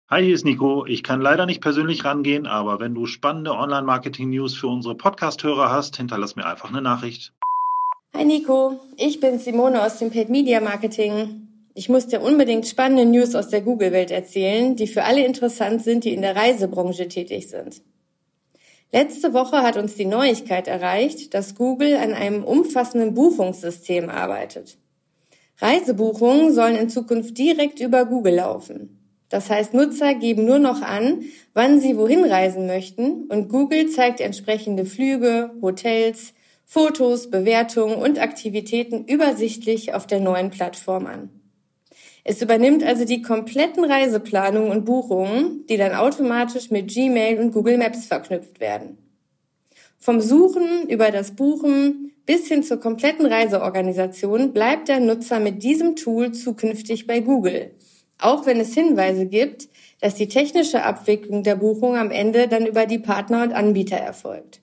Hi, hier ist Nico. Ich kann leider nicht persönlich rangehen, aber wenn du spannende Online-Marketing-News für unsere Podcast-Hörer hast, hinterlass mir einfach eine Nachricht. Hi Nico, ich bin Simone aus dem Paid Media Marketing. Ich muss dir unbedingt spannende News aus der Google-Welt erzählen, die für alle interessant sind, die in der Reisebranche tätig sind. Letzte Woche hat uns die Neuigkeit erreicht, dass Google an einem umfassenden Buchungssystem arbeitet. Reisebuchungen sollen in Zukunft direkt über Google laufen. Das heißt, Nutzer geben nur noch an, wann sie wohin reisen möchten, und Google zeigt entsprechende Flüge, Hotels, Fotos, Bewertungen und Aktivitäten übersichtlich auf der neuen Plattform an. Es übernimmt also die kompletten Reiseplanungen und Buchungen, die dann automatisch mit Gmail und Google Maps verknüpft werden. Vom Suchen über das Buchen bis hin zur kompletten Reiseorganisation bleibt der Nutzer mit diesem Tool zukünftig bei Google, auch wenn es Hinweise gibt, dass die technische Abwicklung der Buchung am Ende dann über die Partner und Anbieter erfolgt.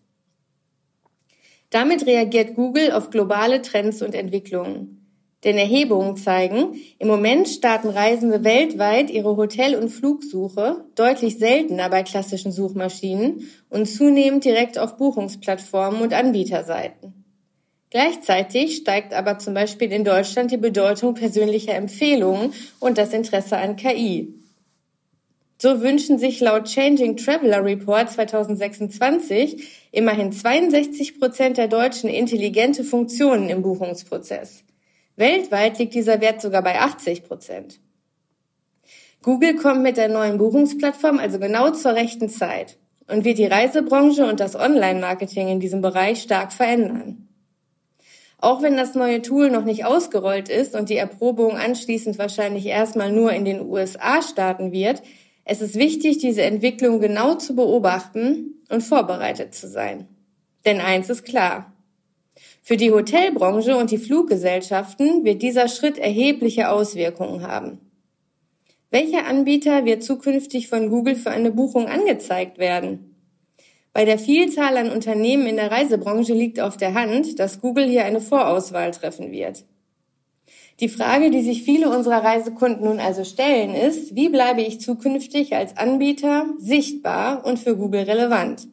Damit reagiert Google auf globale Trends und Entwicklungen. Denn Erhebungen zeigen, im Moment starten Reisende weltweit ihre Hotel- und Flugsuche deutlich seltener bei klassischen Suchmaschinen und zunehmend direkt auf Buchungsplattformen und Anbieterseiten. Gleichzeitig steigt aber zum Beispiel in Deutschland die Bedeutung persönlicher Empfehlungen und das Interesse an KI. So wünschen sich laut Changing Traveler Report 2026 immerhin 62% der Deutschen intelligente Funktionen im Buchungsprozess. Weltweit liegt dieser Wert sogar bei 80%. Google kommt mit der neuen Buchungsplattform also genau zur rechten Zeit und wird die Reisebranche und das Online-Marketing in diesem Bereich stark verändern. Auch wenn das neue Tool noch nicht ausgerollt ist und die Erprobung anschließend wahrscheinlich erstmal nur in den USA starten wird, es ist wichtig, diese Entwicklung genau zu beobachten und vorbereitet zu sein. Denn eins ist klar: Für die Hotelbranche und die Fluggesellschaften wird dieser Schritt erhebliche Auswirkungen haben. Welcher Anbieter wird zukünftig von Google für eine Buchung angezeigt werden? Bei der Vielzahl an Unternehmen in der Reisebranche liegt auf der Hand, dass Google hier eine Vorauswahl treffen wird. Die Frage, die sich viele unserer Reisekunden nun also stellen, ist: Wie bleibe ich zukünftig als Anbieter sichtbar und für Google relevant?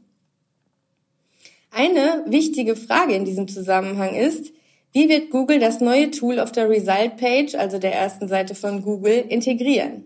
Eine wichtige Frage in diesem Zusammenhang ist: Wie wird Google das neue Tool auf der Result-Page, also der ersten Seite von Google, integrieren?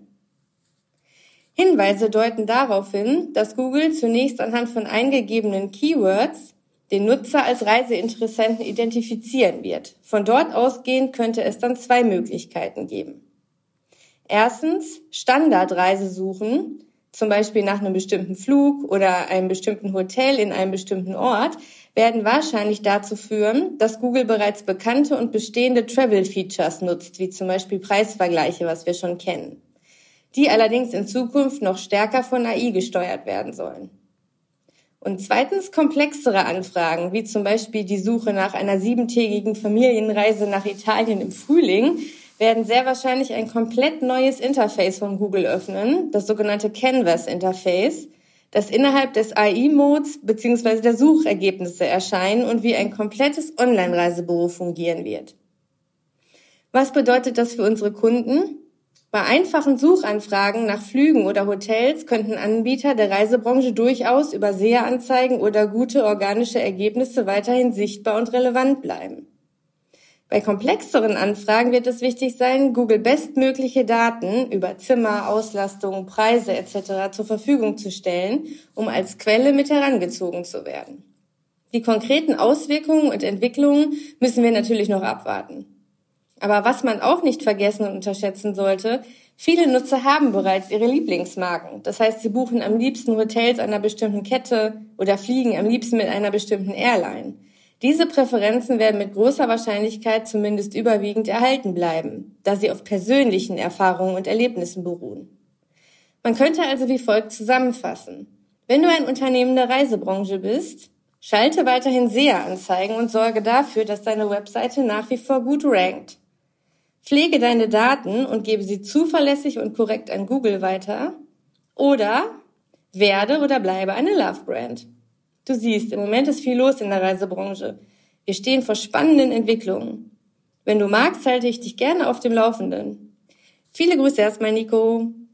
Hinweise deuten darauf hin, dass Google zunächst anhand von eingegebenen Keywords den Nutzer als Reiseinteressenten identifizieren wird. Von dort ausgehend könnte es dann zwei Möglichkeiten geben. Erstens Standardreise suchen, zum Beispiel nach einem bestimmten Flug oder einem bestimmten Hotel in einem bestimmten Ort, werden wahrscheinlich dazu führen, dass Google bereits bekannte und bestehende Travel-Features nutzt, wie zum Beispiel Preisvergleiche, was wir schon kennen, die allerdings in Zukunft noch stärker von AI gesteuert werden sollen. Und zweitens komplexere Anfragen, wie zum Beispiel die Suche nach einer 7-tägigen Familienreise nach Italien im Frühling, werden sehr wahrscheinlich ein komplett neues Interface von Google öffnen, das sogenannte Canvas-Interface, das innerhalb des AI-Modes bzw. der Suchergebnisse erscheinen und wie ein komplettes Online-Reisebüro fungieren wird. Was bedeutet das für unsere Kunden? Bei einfachen Suchanfragen nach Flügen oder Hotels könnten Anbieter der Reisebranche durchaus über SEA-Anzeigen oder gute organische Ergebnisse weiterhin sichtbar und relevant bleiben. Bei komplexeren Anfragen wird es wichtig sein, Google bestmögliche Daten über Zimmer, Auslastung, Preise etc. zur Verfügung zu stellen, um als Quelle mit herangezogen zu werden. Die konkreten Auswirkungen und Entwicklungen müssen wir natürlich noch abwarten. Aber was man auch nicht vergessen und unterschätzen sollte: Viele Nutzer haben bereits ihre Lieblingsmarken. Das heißt, sie buchen am liebsten Hotels einer bestimmten Kette oder fliegen am liebsten mit einer bestimmten Airline. Diese Präferenzen werden mit großer Wahrscheinlichkeit zumindest überwiegend erhalten bleiben, da sie auf persönlichen Erfahrungen und Erlebnissen beruhen. Man könnte also wie folgt zusammenfassen: Wenn du ein Unternehmen der Reisebranche bist, schalte weiterhin SEA-Anzeigen und sorge dafür, dass deine Webseite nach wie vor gut rankt. Pflege deine Daten und gebe sie zuverlässig und korrekt an Google weiter. Oder werde oder bleibe eine Love-Brand. Du siehst, im Moment ist viel los in der Reisebranche. Wir stehen vor spannenden Entwicklungen. Wenn du magst, halte ich dich gerne auf dem Laufenden. Viele Grüße erstmal, Nico.